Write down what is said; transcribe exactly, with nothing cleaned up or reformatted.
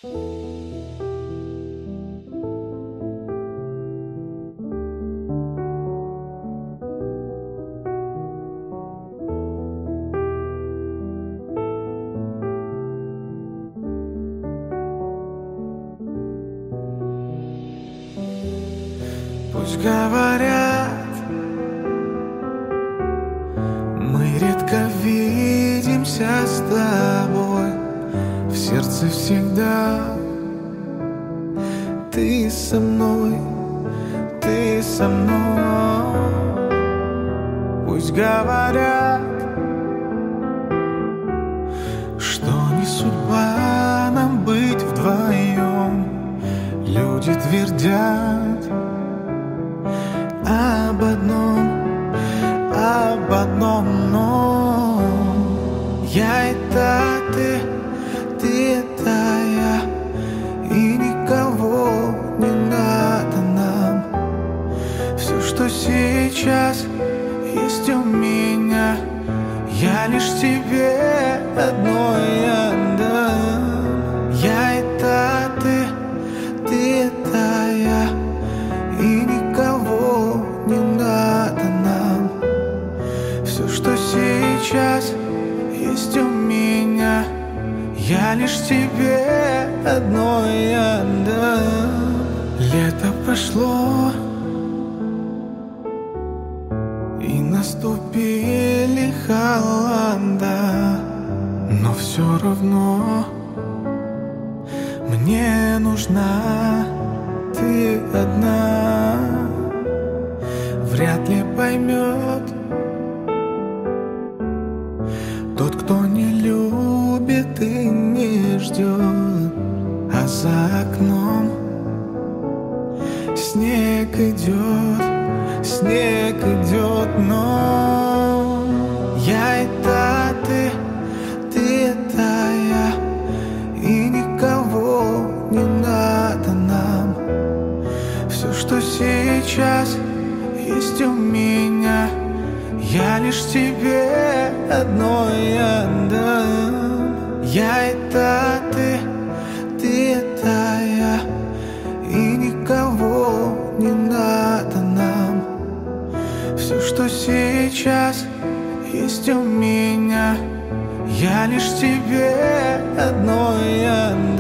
Пусть говорят, мы редко видимся с тобой, в сердце всегда ты со мной, ты со мной. Пусть говорят, что не судьба нам быть вдвоем. Люди твердят об одном, об одном, но я это ты, ты это я, и никого не надо нам. Все, что сейчас есть у меня, я лишь тебе одной отдам. Я это ты, ты это я, и никого не надо нам. Все, что сейчас есть у меня, я лишь тебе одной отдам. Лето прошло, и наступили холода, но все равно мне нужна ты одна. Вряд ли поймет тот, кто не любит и не ждет, а за окном снег идет, снег идет, но я это ты, ты это я, и никого не надо нам. Все, что сейчас есть у меня, я лишь тебе одной отдам. Я это ты, ты это я, и никого не надо нам. Все, что сейчас есть у меня, я лишь тебе одной отдам.